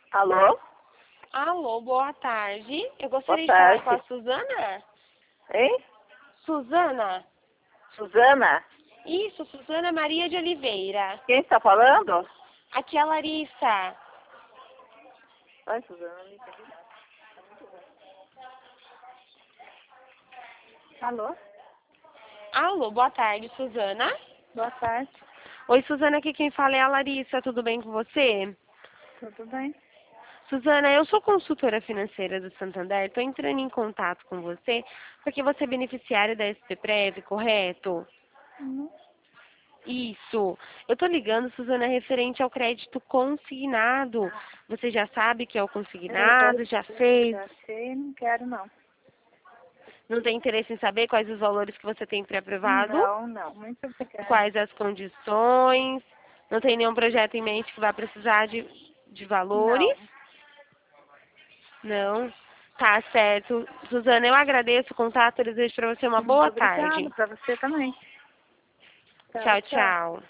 Alô? Alô, boa tarde. Eu gostaria de Boa falar com tarde. a Suzana. Hein? Suzana? Suzana? Isso, Suzana Maria de Oliveira. Quem está falando? Aqui é a Larissa. Vai, Suzana. Alô? Alô, boa tarde, Suzana. Boa tarde. Oi, Suzana, aqui quem fala é a Larissa. Tudo bem com você? Tudo bem? Suzana, eu sou consultora financeira do Santander. Estou entrando em contato com você porque você é beneficiária da SPPrev, correto? Uhum. Isso. Eu tô ligando, Suzana, referente ao crédito consignado. Você já sabe que é o consignado, já fez? Já sei, não quero não. Não tem interesse em saber quais os valores que você tem pré-aprovado? Não. Muito obrigada. Quais as condições? Não tem nenhum projeto em mente que vai precisar de valores? Não. Não. Tá certo. Suzana, eu agradeço o contato e desejo para você uma Muito boa obrigada tarde. para você também. Tchau, Tchau. tchau.